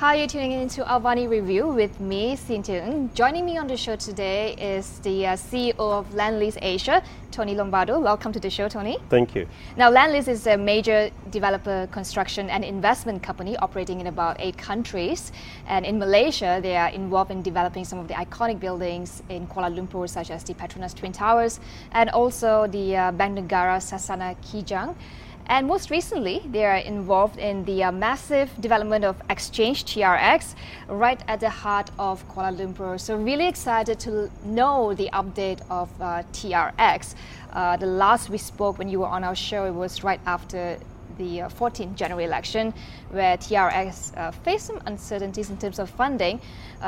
Hi, you're tuning into Albany Review with me, Sin Ting. Joining me on the show today is the CEO of Lendlease Asia, Tony Lombardo. Welcome to the show, Tony. Thank you. Now, Lendlease is a major developer, construction and investment company operating in about 8 countries. And in Malaysia, they are involved in developing some of the iconic buildings in Kuala Lumpur, such as the Petronas Twin Towers and also the Bank Negara Sasana Kijang. And most recently, they are involved in the massive development of Exchange TRX right at the heart of Kuala Lumpur. So really excited to know the update of TRX. The last we spoke when you were on our show, it was right after the 14th general election, where TRX faced some uncertainties in terms of funding.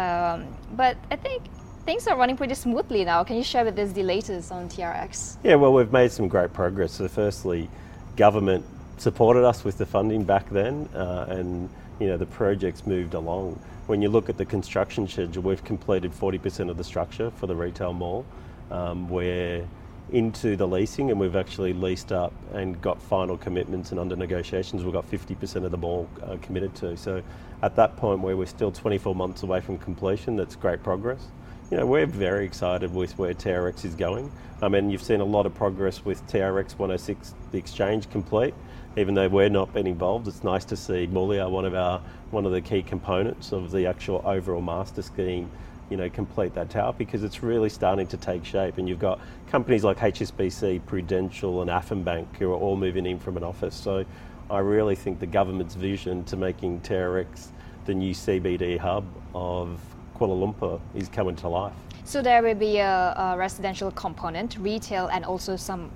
But I think things are running pretty smoothly now. Can you share with us the latest on TRX? Yeah, well, we've made some great progress. So firstly, government supported us with the funding back then, and the project's moved along. When you look at the construction schedule, we've completed 40% of the structure for the retail mall. We're into the leasing, and we've actually leased up and got final commitments, and under negotiations we've got 50% of the mall committed to. So at that point, where we're still 24 months away from completion, that's great progress. We're very excited with where TRX is going. You've seen a lot of progress with TRX 106, the exchange complete. Even though we're not been involved, it's nice to see Mulia, one of the key components of the actual overall master scheme, complete that tower, because it's really starting to take shape. And you've got companies like HSBC, Prudential and Affenbank who are all moving in from an office. So I really think the government's vision to making TRX the new CBD hub of Kuala Lumpur is coming to life. So there will be a residential component, retail, and also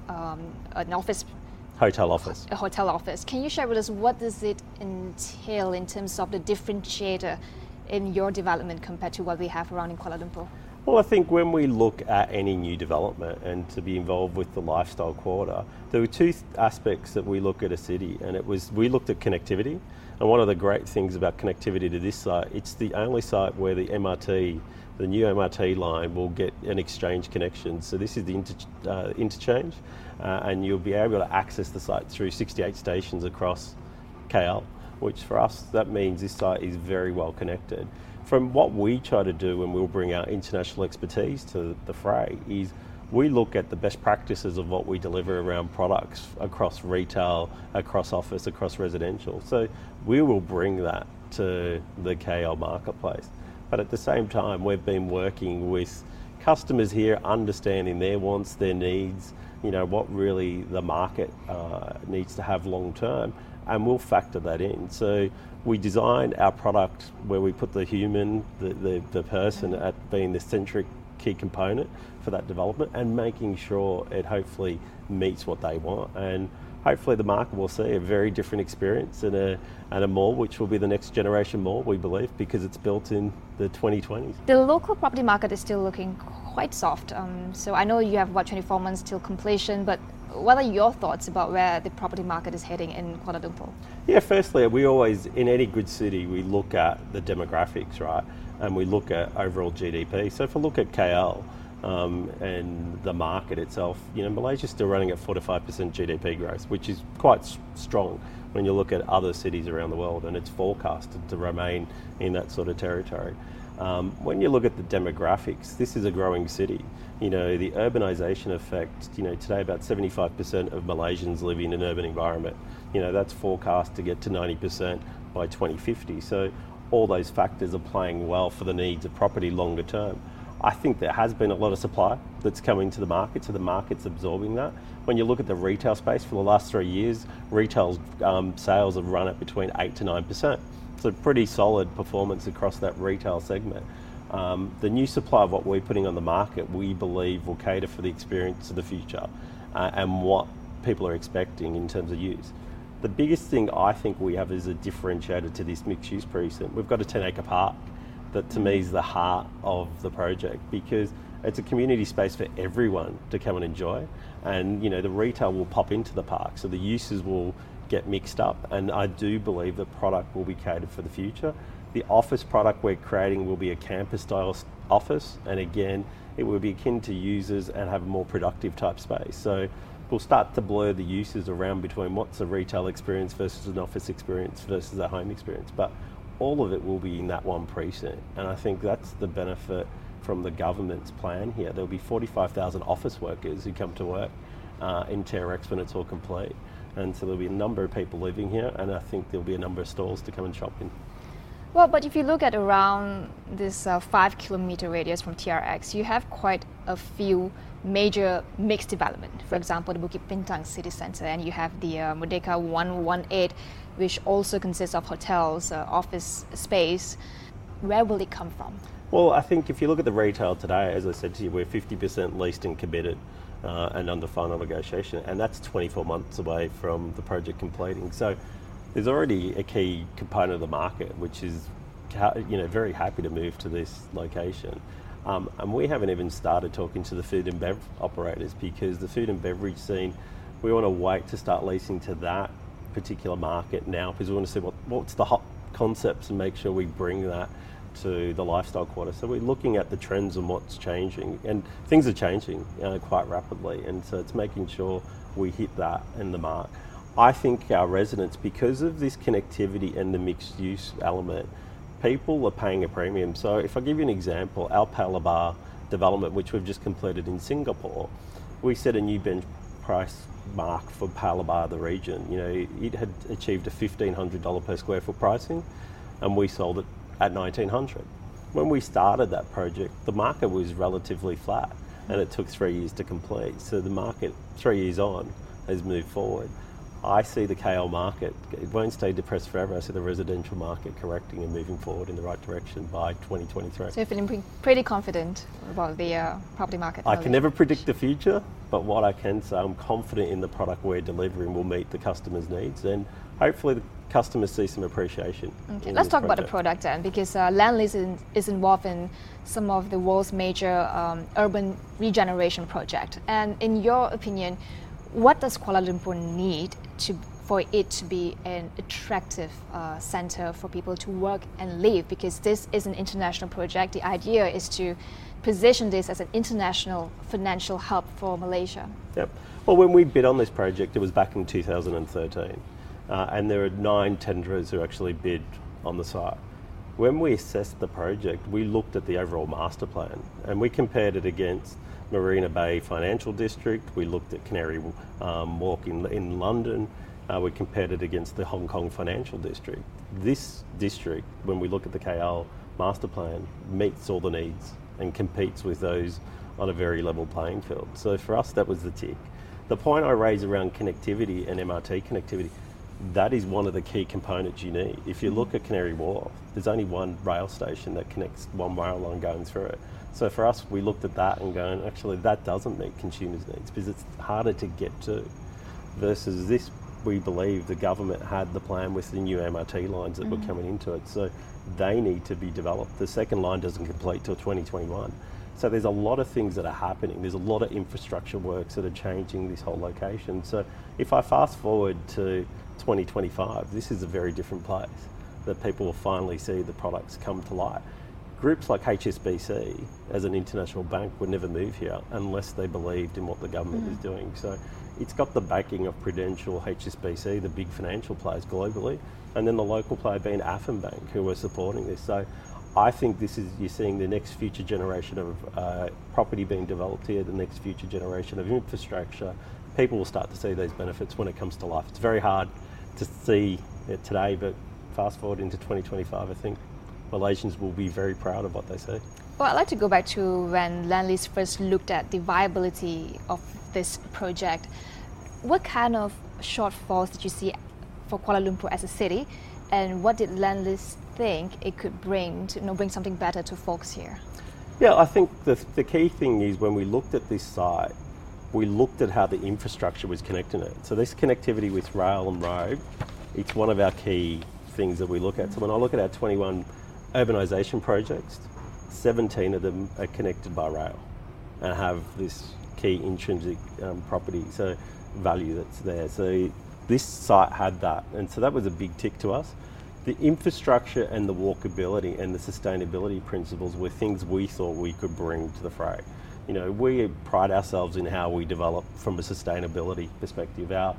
an office. Hotel office. A hotel office. Can you share with us what does it entail in terms of the differentiator in your development compared to what we have around in Kuala Lumpur? Well, I think when we look at any new development and to be involved with the lifestyle quarter, there were 2 aspects that we look at a city, and we looked at connectivity. And one of the great things about connectivity to this site, it's the only site where the MRT, the new MRT line, will get an exchange connection. So this is the interchange, and you'll be able to access the site through 68 stations across KL, which for us, that means this site is very well connected. From what we try to do when we'll bring our international expertise to the fray is we look at the best practices of what we deliver around products across retail, across office, across residential. So we will bring that to the KL marketplace. But at the same time, we've been working with customers here, understanding their wants, their needs, what really the market needs to have long term, and we'll factor that in. So we designed our product where we put the human, the person at being the centric key component for that development, and making sure it hopefully meets what they want. And hopefully the market will see a very different experience in a mall, which will be the next generation mall, we believe, because it's built in the 2020s. The local property market is still looking quite soft. So I know you have 24 months till completion, but what are your thoughts about where the property market is heading in Kuala Lumpur? Yeah, firstly, we always, in any good city, we look at the demographics, right? And we look at overall GDP. So if I look at KL and the market itself, Malaysia's still running at 4 to 5% GDP growth, which is quite strong when you look at other cities around the world, and it's forecasted to remain in that sort of territory. When you look at the demographics, this is a growing city. The urbanisation effect, today about 75% of Malaysians live in an urban environment. That's forecast to get to 90% by 2050. So all those factors are playing well for the needs of property longer term. I think there has been a lot of supply that's coming to the market, so the market's absorbing that. When you look at the retail space for the last 3 years, retail sales have run at between 8 to 9%. So pretty solid performance across that retail segment. The new supply of what we're putting on the market, we believe will cater for the experience of the future and what people are expecting in terms of use. The biggest thing I think we have as a differentiator to this mixed-use precinct, we've got a 10-acre park that to me is the heart of the project, because it's a community space for everyone to come and enjoy, and the retail will pop into the park, so the uses will get mixed up, and I do believe the product will be catered for the future. The office product we're creating will be a campus-style office, and again, it will be akin to users and have a more productive type space. So we'll start to blur the uses around between what's a retail experience versus an office experience versus a home experience. But all of it will be in that one precinct. And I think that's the benefit from the government's plan here. There'll be 45,000 office workers who come to work in TRX when it's all complete. And so there'll be a number of people living here, and I think there'll be a number of stalls to come and shop in. Well, but if you look at around this 5-kilometer radius from TRX, you have quite a few major mixed development. For example, the Bukit Bintang City Centre, and you have the Merdeka 118, which also consists of hotels, office space. Where will it come from? Well, I think if you look at the retail today, as I said to you, we're 50% leased and committed and under final negotiation, and that's 24 months away from the project completing. So there's already a key component of the market, which is very happy to move to this location. And we haven't even started talking to the food and bev operators, because the food and beverage scene, we want to wait to start leasing to that particular market now, because we want to see what's the hot concepts and make sure we bring that to the lifestyle quarter. So we're looking at the trends and what's changing, and things are changing quite rapidly, and so it's making sure we hit that in the mark. I think our residents, because of this connectivity and the mixed use element, people are paying a premium. So if I give you an example, our Palabar development, which we've just completed in Singapore, we set a new bench price mark for Palabar, the region. It had achieved a $1,500 per square foot pricing, and we sold it at $1,900. When we started that project, the market was relatively flat, and it took 3 years to complete. So the market, 3 years on, has moved forward. I see the KL market, it won't stay depressed forever. I see the residential market correcting and moving forward in the right direction by 2023. So you're feeling pretty confident about the property market? I can never predict the future, but what I can say, I'm confident in the product we're delivering will meet the customer's needs, and hopefully the customers see some appreciation. Okay, let's talk about the product then, because Lendlease is involved in some of the world's major urban regeneration projects. And in your opinion, what does Kuala Lumpur need for it to be an attractive center for people to work and live? Because this is an international project. The idea is to position this as an international financial hub for Malaysia. Yep. Well, when we bid on this project, it was back in 2013. And there are 9 tenderers who actually bid on the site. When we assessed the project, we looked at the overall master plan, and we compared it against Marina Bay Financial District. We looked at Canary Walk in London. We compared it against the Hong Kong Financial District. This district, when we look at the KL master plan, meets all the needs and competes with those on a very level playing field. So for us, that was the tick. The point I raised around connectivity and MRT connectivity, that is one of the key components you need. If you look at Canary Wharf, there's only one rail station that connects one rail line going through it. So for us, we looked at that and going, actually, that doesn't meet consumers' needs because it's harder to get to. Versus this, we believe the government had the plan with the new MRT lines that were coming into it. So they need to be developed. The second line doesn't complete till 2021. So there's a lot of things that are happening. There's a lot of infrastructure works that are changing this whole location. So if I fast forward to 2025, this is a very different place that people will finally see the products come to light. Groups like HSBC, as an international bank, would never move here unless they believed in what the government is doing. So it's got the backing of Prudential, HSBC, the big financial players globally, and then the local player being Affenbank, who are supporting this. So I think this is, you're seeing the next future generation of property being developed here, the next future generation of infrastructure. People will start to see these benefits when it comes to life. It's very hard to see it today, but fast forward into 2025, I think Malaysians will be very proud of what they see. Well, I'd like to go back to when Lendlease first looked at the viability of this project. What kind of shortfalls did you see for Kuala Lumpur as a city, and what did Lendlease think it could bring to bring something better to folks here? Yeah, I think the key thing is when we looked at this site, we looked at how the infrastructure was connecting it. So this connectivity with rail and road, it's one of our key things that we look at. So when I look at our 21 urbanisation projects, 17 of them are connected by rail and have this key intrinsic property, so value that's there. So this site had that, and so that was a big tick to us. The infrastructure and the walkability and the sustainability principles were things we thought we could bring to the fray. You know, we pride ourselves in how we develop from a sustainability perspective. Our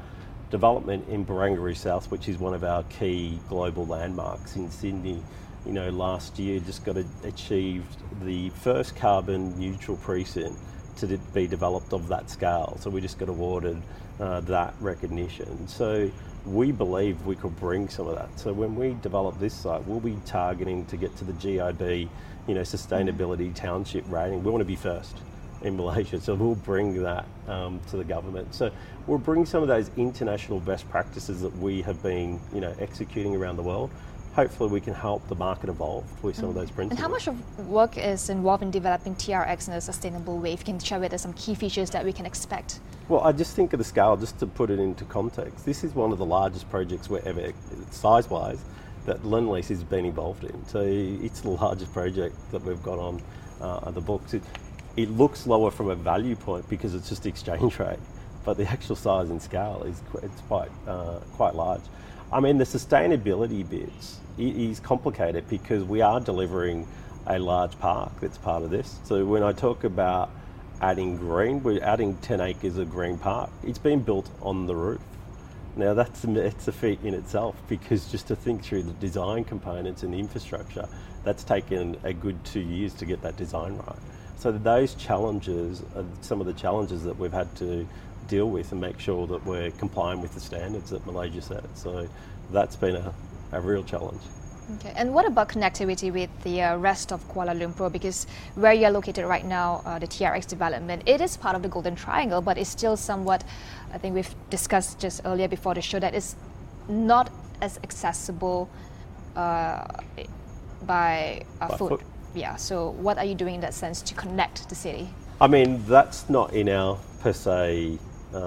development in Barangaroo South, which is one of our key global landmarks in Sydney, last year just got achieved the first carbon neutral precinct to be developed of that scale. So we just got awarded that recognition. So we believe we could bring some of that. So when we develop this site, we'll be targeting to get to the GIB, sustainability township rating. We want to be first in Malaysia, so we'll bring that to the government. So we'll bring some of those international best practices that we have been, executing around the world. Hopefully we can help the market evolve with some of those principles. And how much of work is involved in developing TRX in a sustainable way? If you can share with us some key features that we can expect. Well, I just think of the scale, just to put it into context, this is one of the largest projects we're ever, size-wise, that Lendlease has been involved in. So it's the largest project that we've got on the books. It looks lower from a value point because it's just exchange rate, but the actual size and scale it's quite large. I mean, the sustainability bits is complicated because we are delivering a large park that's part of this. So when I talk about adding green, we're adding 10 acres of green park. It's been built on the roof. Now it's a feat in itself, because just to think through the design components and the infrastructure, that's taken a good 2 years to get that design right. So those challenges are some of the challenges that we've had to deal with and make sure that we're complying with the standards that Malaysia set. So that's been a real challenge. Okay, and what about connectivity with the rest of Kuala Lumpur? Because where you're located right now, the TRX development, it is part of the Golden Triangle, but it's still somewhat, I think we've discussed just earlier before the show, that it's not as accessible by foot. Yeah, so what are you doing in that sense to connect the city? I mean, that's not in our, per se,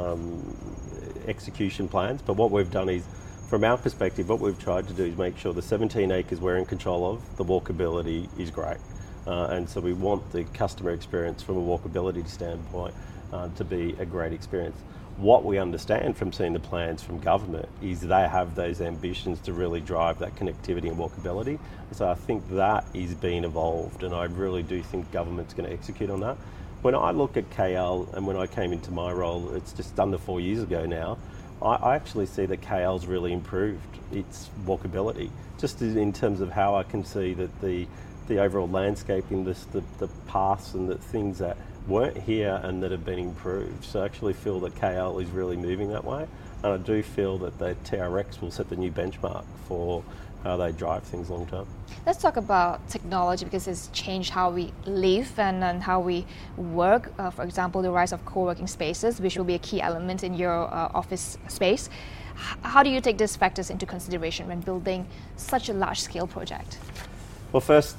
execution plans, but what we've done is, from our perspective, what we've tried to do is make sure the 17 acres we're in control of, the walkability is great. And so we want the customer experience from a walkability standpoint to be a great experience. What we understand from seeing the plans from government is they have those ambitions to really drive that connectivity and walkability. So I think that is being evolved, and I really do think government's going to execute on that. When I look at KL, and when I came into my role, it's just under 4 years ago now, I actually see that KL's really improved its walkability, just in terms of how I can see that the overall landscaping, the paths and the things that weren't here and that have been improved. So I actually feel that KL is really moving that way, and I do feel that the TRX will set the new benchmark for how they drive things long term. Let's talk about technology, because it's changed how we live and how we work. For example, the rise of co-working spaces, which will be a key element in your office space. How do you take these factors into consideration when building such a large-scale project? Well, first,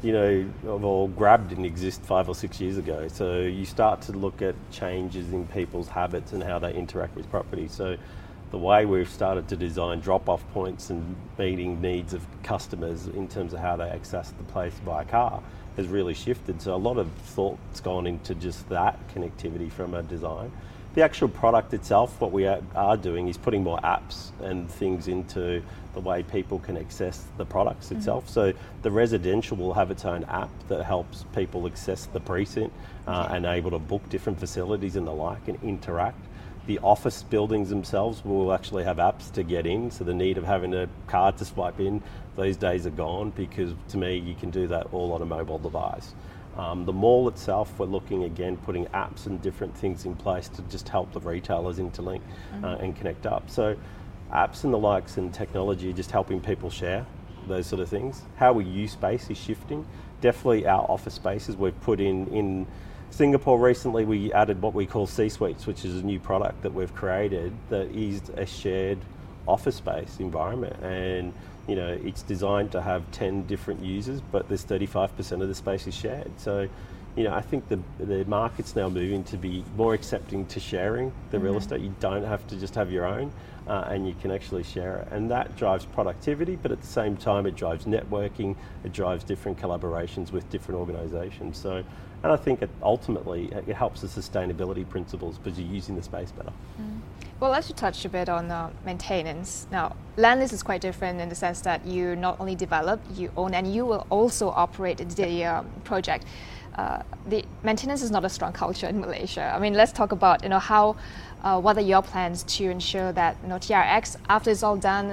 of all, Grab didn't exist 5 or 6 years ago. So you start to look at changes in people's habits and how they interact with property. So the way we've started to design drop-off points and meeting needs of customers in terms of how they access the place by car has really shifted. So a lot of thought's gone into just that connectivity from a design. The actual product itself, what we are doing is putting more apps and things into the way people can access the products itself. So the residential will have its own app that helps people access the precinct and able to book different facilities and the like and interact. The office buildings themselves will actually have apps to get in, so the need of having a card to swipe in, those days are gone, because to me you can do that all on a mobile device. The mall itself, we're looking again, putting apps and different things in place to just help the retailers interlink and connect up. So apps and the likes and technology are just helping people share those sort of things. How we use space is shifting. Definitely our office spaces we've put in Singapore recently, we added what we call C-Suites, which is a new product that we've created that is a shared office space environment. And it's designed to have 10 different users, but there's 35% of the space is shared. So, I think the market's now moving to be more accepting to sharing the real estate. You don't have to just have your own, and you can actually share it. And that drives productivity, but at the same time, it drives networking, it drives different collaborations with different organizations. So, and I think ultimately it helps the sustainability principles because you're using the space better. Well, let's touch a bit on maintenance. Now, Lendlease is quite different in the sense that you not only develop, you own, and you will also operate the project. the maintenance is not a strong culture in Malaysia. I mean, let's talk about how what are your plans to ensure that TRX, after it's all done,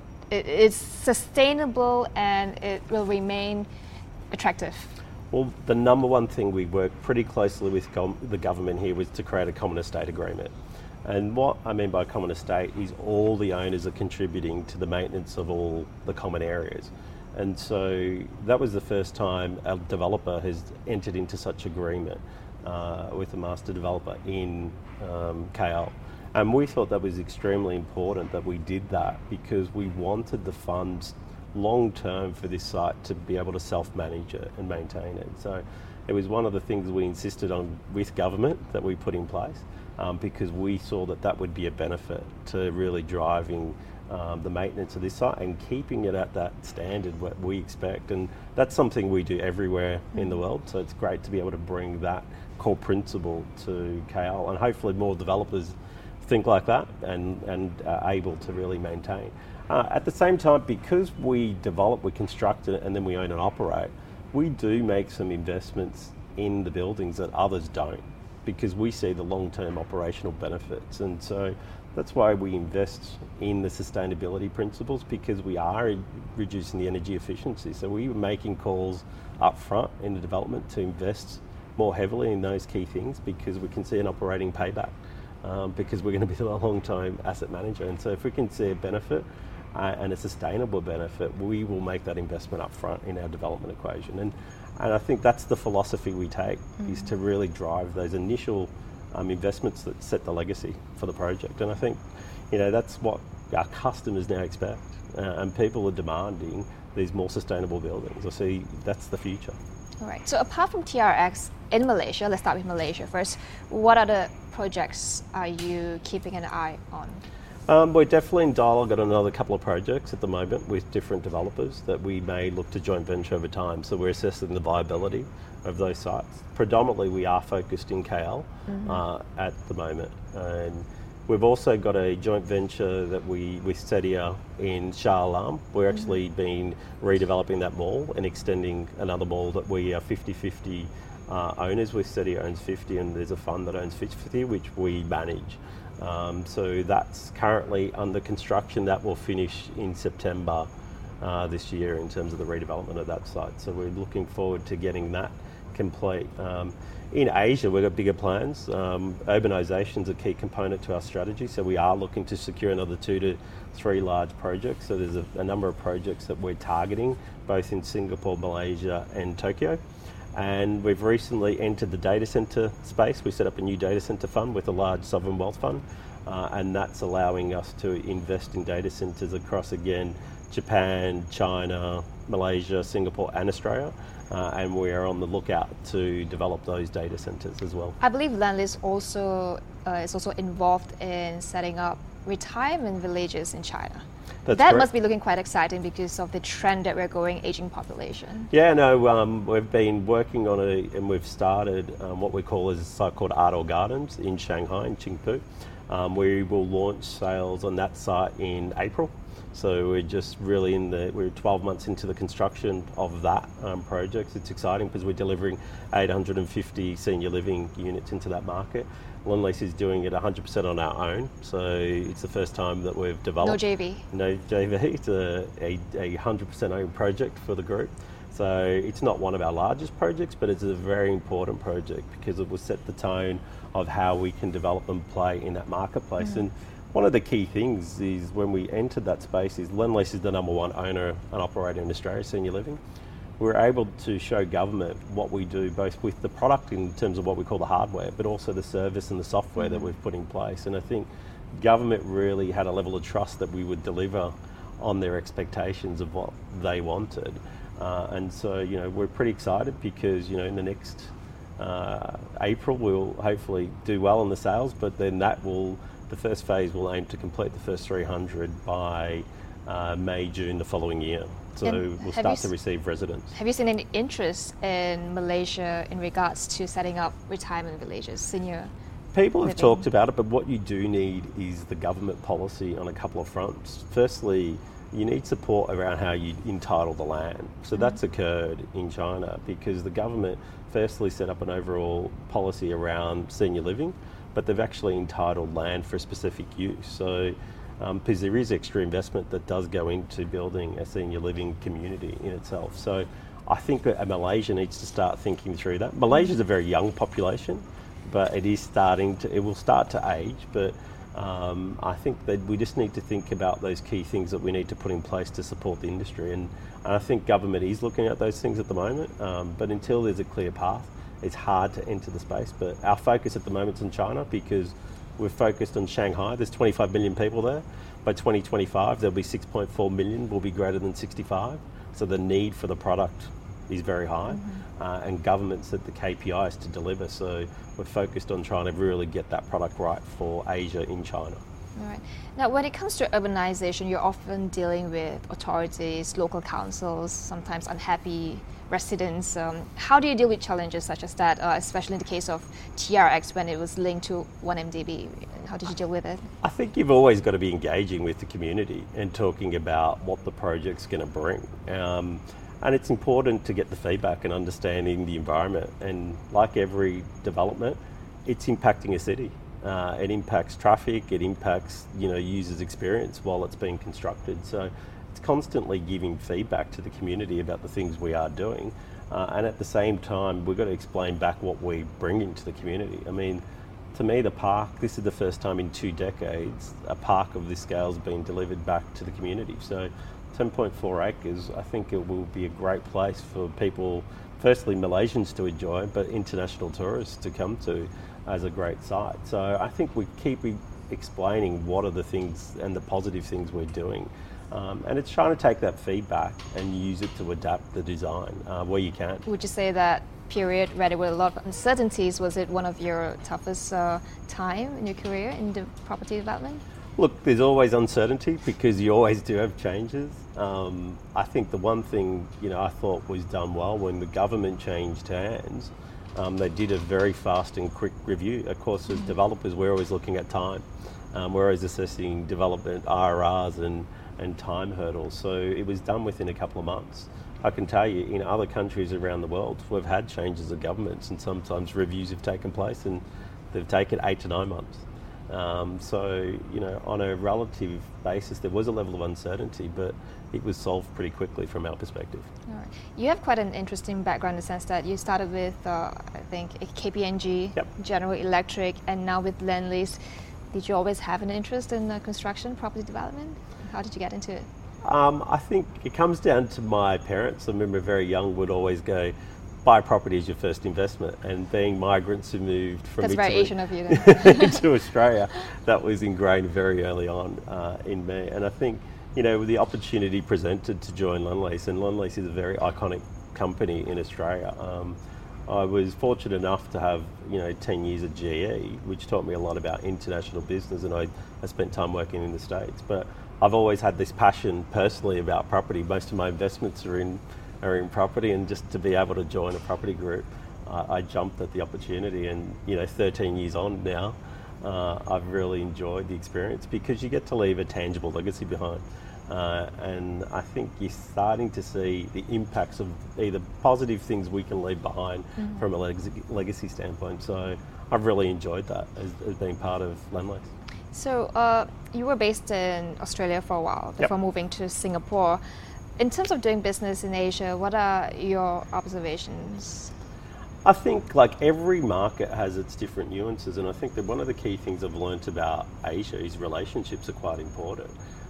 it's sustainable and it will remain attractive. Well, the number one thing we worked pretty closely with the government here was to create a common estate agreement. And what I mean by common estate is all the owners are contributing to the maintenance of all the common areas. And so that was the first time a developer has entered into such agreement with a master developer in KL. And we thought that was extremely important that we did that because we wanted the funds long term for this site to be able to self-manage it and maintain it. So it was one of the things we insisted on with government that we put in place because we saw that would be a benefit to really driving the maintenance of this site and keeping it at that standard what we expect. And that's something we do everywhere in the world. So it's great to be able to bring that core principle to KL, and hopefully more developers think like that and are able to really maintain. At the same time, because we develop, we construct it, and then we own and operate, we do make some investments in the buildings that others don't, because we see the long-term operational benefits. And so that's why we invest in the sustainability principles, because we are reducing the energy efficiency. So we were making calls up front in the development to invest more heavily in those key things because we can see an operating payback, because we're going to be a long-time asset manager. And so if we can see a benefit and a sustainable benefit, we will make that investment up front in our development equation. And I think that's the philosophy we take, is to really drive those initial investments that set the legacy for the project. And I think that's what our customers now expect, and people are demanding these more sustainable buildings. I see that's the future. All right. So apart from TRX in Malaysia, let's start with Malaysia first. What other projects are you keeping an eye on? We're definitely in dialogue on another couple of projects at the moment with different developers that we may look to joint venture over time. So we're assessing the viability of those sites. Predominantly, we are focused in KL at the moment. And we've also got a joint venture that with Sedia in Shah Alam. We're actually been redeveloping that mall and extending another mall that we are 50-50 owners with. Sedia owns 50 and there's a fund that owns 50, which we manage. So that's currently under construction. That will finish in September this year in terms of the redevelopment of that site. So we're looking forward to getting that complete. In Asia, we've got bigger plans. Urbanisation is a key component to our strategy, so we are looking to secure another 2 to 3 large projects. So there's a number of projects that we're targeting, both in Singapore, Malaysia and Tokyo. And we've recently entered the data centre space. We set up a new data centre fund with a large sovereign wealth fund, and that's allowing us to invest in data centres across, again, Japan, China, Malaysia, Singapore and Australia. And we are on the lookout to develop those data centres as well. I believe Lendlease is also involved in setting up retirement villages in China. That's that correct. must be looking quite exciting because of the trend that we're going, aging population. Yeah, no, we've been working on and we've started what we call a site called Ardor Gardens in Shanghai, in Qingpu. We will launch sales on that site in April. So we're just really we're 12 months into the construction of that project. It's exciting because we're delivering 850 senior living units into that market. Lendlease is doing it 100% on our own. So it's the first time that we've developed. No JV. No JV. It's a 100% owned project for the group. So it's not one of our largest projects, but it's a very important project because it will set the tone of how we can develop and play in that marketplace. And one of the key things is when we entered that space is Lendlease is the number one owner and operator in Australia, senior living. We're able to show government what we do, both with the product in terms of what we call the hardware, but also the service and the software that we've put in place. And I think government really had a level of trust that we would deliver on their expectations of what they wanted. And so, we're pretty excited because, in the next April, we'll hopefully do well in the sales, but then the first phase will aim to complete the first 300 by May, June the following year. So we'll start to receive residents. Have you seen any interest in Malaysia in regards to setting up retirement villages, senior People have living? talked about it, but what you do need is the government policy on a couple of fronts. Firstly, you need support around how you entitle the land. So that's occurred in China because the government firstly set up an overall policy around senior living, but they've actually entitled land for a specific use. So because there is extra investment that does go into building a senior living community in itself. So I think that Malaysia needs to start thinking through that. Malaysia's a very young population, but it will start to age, but I think that we just need to think about those key things that we need to put in place to support the industry. And I think government is looking at those things at the moment, but until there's a clear path, it's hard to enter the space. But our focus at the moment is in China because we're focused on Shanghai. There's 25 million people there. By 2025, there'll be 6.4 million, will be greater than 65. So the need for the product is very high, and governments set the KPIs to deliver. So we're focused on trying to really get that product right for Asia in China. All right. Now, when it comes to urbanization, you're often dealing with authorities, local councils, sometimes unhappy residents. How do you deal with challenges such as that, especially in the case of TRX when it was linked to 1MDB? How did you deal with it? I think you've always got to be engaging with the community and talking about what the project's going to bring. And it's important to get the feedback and understanding the environment. And like every development, it's impacting a city. It impacts traffic, it impacts users' experience while it's being constructed. So it's constantly giving feedback to the community about the things we are doing. And at the same time, we've got to explain back what we bring into the community. I mean, to me, the park, this is the first time in 2 decades a park of this scale has been delivered back to the community. So 10.4 acres, I think it will be a great place for people, firstly Malaysians to enjoy, but international tourists to come to as a great site. So I think we keep explaining what are the things and the positive things we're doing. And it's trying to take that feedback and use it to adapt the design where you can. Would you say that period where there were a lot of uncertainties, was it one of your toughest time in your career in the property development? Look, there's always uncertainty because you always do have changes. I think the one thing I thought was done well when the government changed hands, they did a very fast and quick review. Of course, as developers, we're always looking at time. We're always assessing development IRRs and time hurdles. So it was done within a couple of months. I can tell you, in other countries around the world, we've had changes of governments and sometimes reviews have taken place and they've taken 8 to 9 months. So, on a relative basis, there was a level of uncertainty, but it was solved pretty quickly from our perspective. All right. You have quite an interesting background in the sense that you started with, I think, KPMG, Yep. General Electric, and now with Lendlease. Did you always have an interest in construction, property development? How did you get into it? I think it comes down to my parents. I remember very young would always go, buy property as your first investment, and being migrants who moved from That's Italy very Asian of you then. to Australia, that was ingrained very early on in me. And I think, with the opportunity presented to join Lendlease, and Lendlease is a very iconic company in Australia. I was fortunate enough to have 10 years at GE, which taught me a lot about international business, and I spent time working in the States. But I've always had this passion personally about property. Most of my investments are in property, and just to be able to join a property group, I jumped at the opportunity. And 13 years on now, I've really enjoyed the experience because you get to leave a tangible legacy behind. And I think you're starting to see the impacts of either positive things we can leave behind from a legacy standpoint. So I've really enjoyed that as being part of Lendlease. So you were based in Australia for a while before moving to Singapore. In terms of doing business in Asia, what are your observations? I think like every market has its different nuances, and I think that one of the key things I've learnt about Asia is relationships are quite important.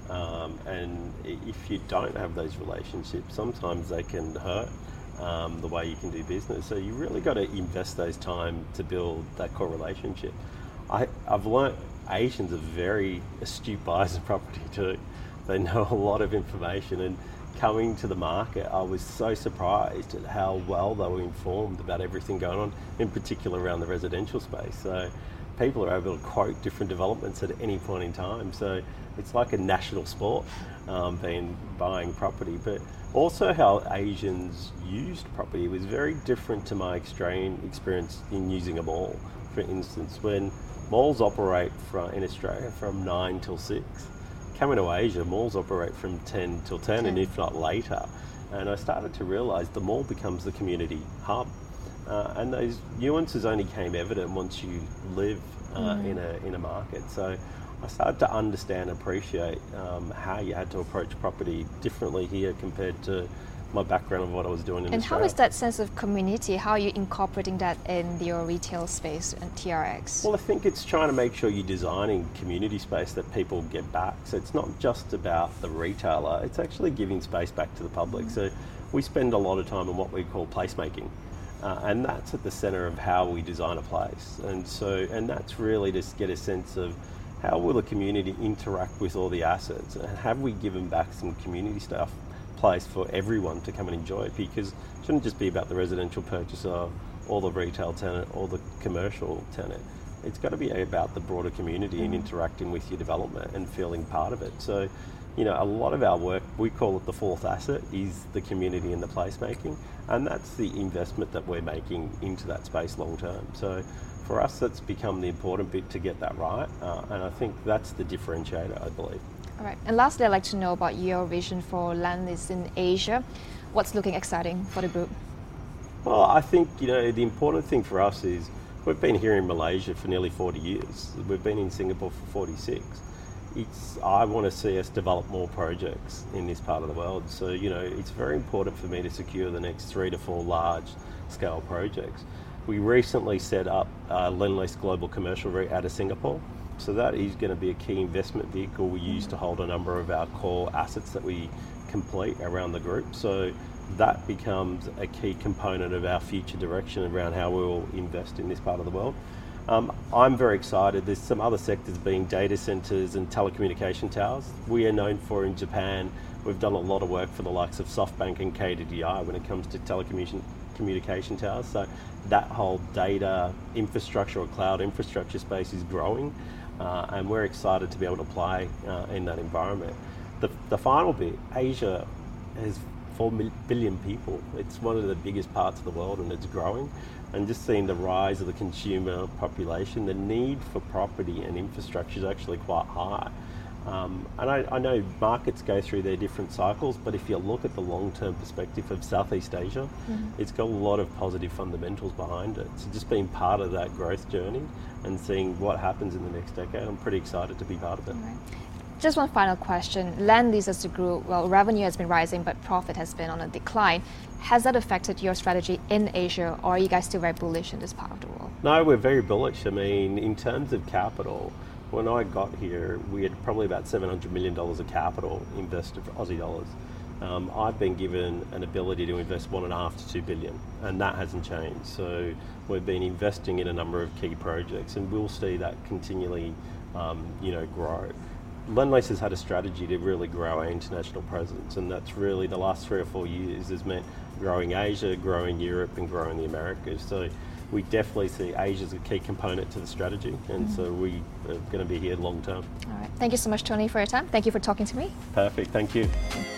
And if you don't have those relationships, sometimes they can hurt the way you can do business. So you really got to invest those time to build that core relationship. I've learnt Asians are very astute buyers of property too. They know a lot of information, and coming to the market, I was so surprised at how well they were informed about everything going on, in particular around the residential space. So people are able to quote different developments at any point in time. So it's like a national sport, buying property. But also how Asians used property was very different to my Australian experience in using a mall. For instance, when malls operate in Australia from 9 till 6, coming to Asia, malls operate from 10 till 10 and if not later. And I started to realise the mall becomes the community hub. And those nuances only came evident once you live in a market. So I started to understand and appreciate how you had to approach property differently here compared to my background of what I was doing in Australia. And how is that sense of community? How are you incorporating that in your retail space and TRX? Well, I think it's trying to make sure you're designing community space that people get back. So it's not just about the retailer, it's actually giving space back to the public. So we spend a lot of time on what we call placemaking. And that's at the centre of how we design a place. And that's really to get a sense of how will the community interact with all the assets, and have we given back some community stuff place for everyone to come and enjoy it, because it shouldn't just be about the residential purchaser or the retail tenant or the commercial tenant. It's got to be about the broader community and interacting with your development and feeling part of it. So, you know, a lot of our work, we call it the fourth asset, is the community and the placemaking, and that's the investment that we're making into that space long term. So for us, that's become the important bit to get that right, and I think that's the differentiator, I believe. All right, and lastly, I'd like to know about your vision for Lendlease in Asia. What's looking exciting for the group? Well, I think, you know, the important thing for us is we've been here in Malaysia for nearly 40 years. We've been in Singapore for 46. I want to see us develop more projects in this part of the world. So, you know, it's very important for me to secure the next 3 to 4 large scale projects. We recently set up Lendlease Global Commercial REIT out of Singapore. So that is going to be a key investment vehicle we use to hold a number of our core assets that we complete around the group. So that becomes a key component of our future direction around how we will invest in this part of the world. I'm very excited. There's some other sectors being data centers and telecommunication towers. We are known for in Japan, we've done a lot of work for the likes of SoftBank and KDDI when it comes to telecommunication towers. So that whole data infrastructure or cloud infrastructure space is growing. And we're excited to be able to play in that environment. The final bit, Asia has 4 billion people. It's one of the biggest parts of the world, and it's growing. And just seeing the rise of the consumer population, the need for property and infrastructure is actually quite high. And I know markets go through their different cycles, but if you look at the long-term perspective of Southeast Asia, it's got a lot of positive fundamentals behind it. So just being part of that growth journey and seeing what happens in the next decade, I'm pretty excited to be part of it. Right. Just one final question. Lendlease as a group, well, revenue has been rising, but profit has been on a decline. Has that affected your strategy in Asia, or are you guys still very bullish in this part of the world? No, we're very bullish. I mean, in terms of capital, when I got here, we had probably about $700 million of capital invested for Aussie dollars. I've been given an ability to invest $1.5 to $2 billion, and that hasn't changed. So we've been investing in a number of key projects, and we'll see that continually, grow. Lendlease has had a strategy to really grow our international presence, and that's really the last 3 or 4 years has meant growing Asia, growing Europe, and growing the Americas. So we definitely see Asia as a key component to the strategy, and so we are going to be here long term. All right. Thank you so much, Tony, for your time. Thank you for talking to me. Perfect. Thank you.